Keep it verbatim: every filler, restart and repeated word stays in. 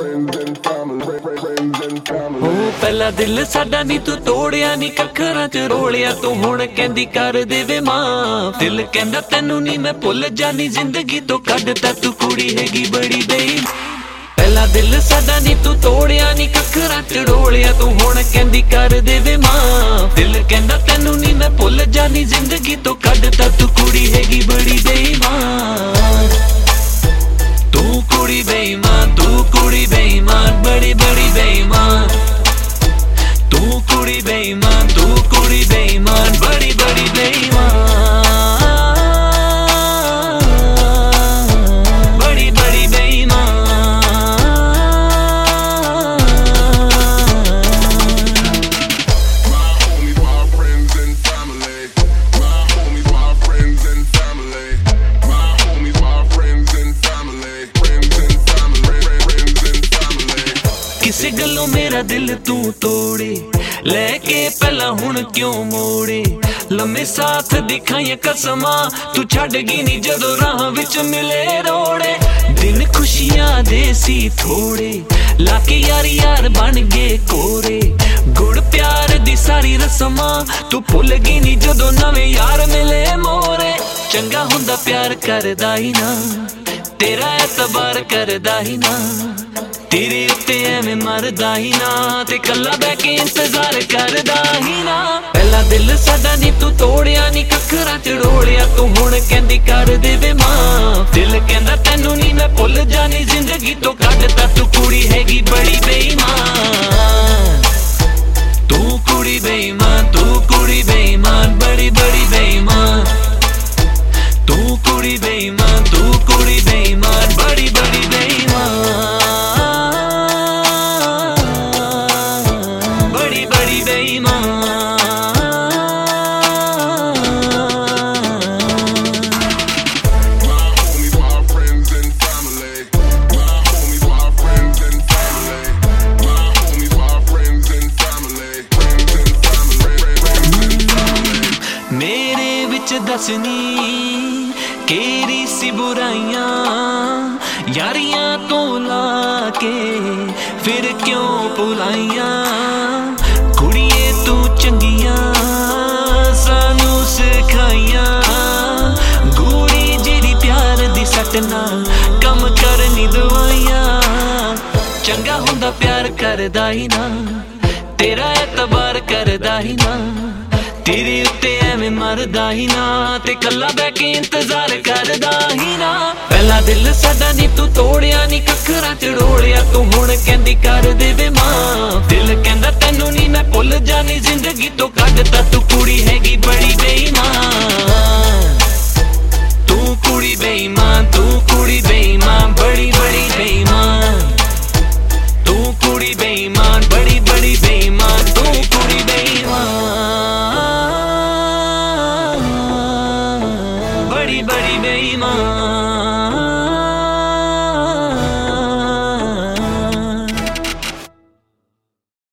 पहला दिल साडा नी तू तोड़िया नी कखरां च रोलिया तू हुण कहंदी कर देवे मां। दिल कहंदा तैनू नी मैं भुल जानी जिंदगी तो कढता तू कुड़ी हैगी बड़ी बेईमान। पहला दिल साडा नी तू तोड़िया नी कखरां च रोलिया तू हुण कहंदी कर देवे मां। दिल कहंदा तैनू नी मैं भुल जानी जिंदगी तो कढता तू कुड़ी हैगी बड़ी बेईमान। तू कुड़ी बेईमान तू कुड़ी बेईमान बड़ी बड़ी बेईमान। तू कुड़ी बेईमान तू कुड़ी बेईमान बड़ी बड़ी बेईमान बड़ी बड़ी बेईमान। किसे गलों मेरा दिल तू तोड़े लेके पहला हुण क्यों मोड़े। लम्मे साथ दिखाइया कसमां तू छड़ गई नी जदों राह विच मिले रोड़े। दिन खुशियां दे सी थोड़े लाके यार यार बन गए कोरे। गुड़ प्यार दी सारी रस्मां तू भुल गई नी जदों नवे यार मिले मोरे। चंगा हुंदा प्यार करदा ही ना तेरा एतबार करदा ही ना। तेरे उत्ते एवें मरदा ही ना ते कल्ला बैठ के इंतजार करदा ही ना। पहला दिल साडा नी तू तोड़िया नी कखरां च रोलिया तू हुण कहंदी कर देवे मां। दिल कहंदा तैनू नी मैं भुल जानी जिंदगी तो कढता तू कुड़ी हैगी बड़ी बेईमान। तू कुड़ी बेईमान तू कुड़ी बेईमान बड़ी बड़ी बेईमान। तू कुड़ी बेईमान तू कुड़ी बेईमान बड़ी बड़ी बेईमान बड़ी बड़ी बेईमान। मेरे विच दसनी केरी सी बुराइयां यारियां तो लाके फिर क्यों भुलाइयां। कुड़िए तू चंगियां सानू सिखाइयां गोरी जेरी प्यार दी सटना कम करनी दवाइयां। चंगा हुंदा प्यार करदा ही ना तेरा एतबार करदा ही ना। तेरे उत्ते एवें मरदा ही ना ते कल्ला बैठ के इंतजार करदा ही ना। पहला दिल साडा नी तू तोड़िया नी कखरां च रोलिया तू हुण कहंदी कर देवे मां। दिल कहंदा तैनू नी मैं भुल जानी जिंदगी तो कढता तू कुड़ी हैगी बड़ी बेईमान। तू कुड़ी बेईमान तू कुड़ी बेईमान बड़ी बड़ी बेईमान। तू कुड़ी बेईमान बड़ी बड़ी बेईमान तू कुड़ी बेईमान बड़ी बड़ी बेईमान।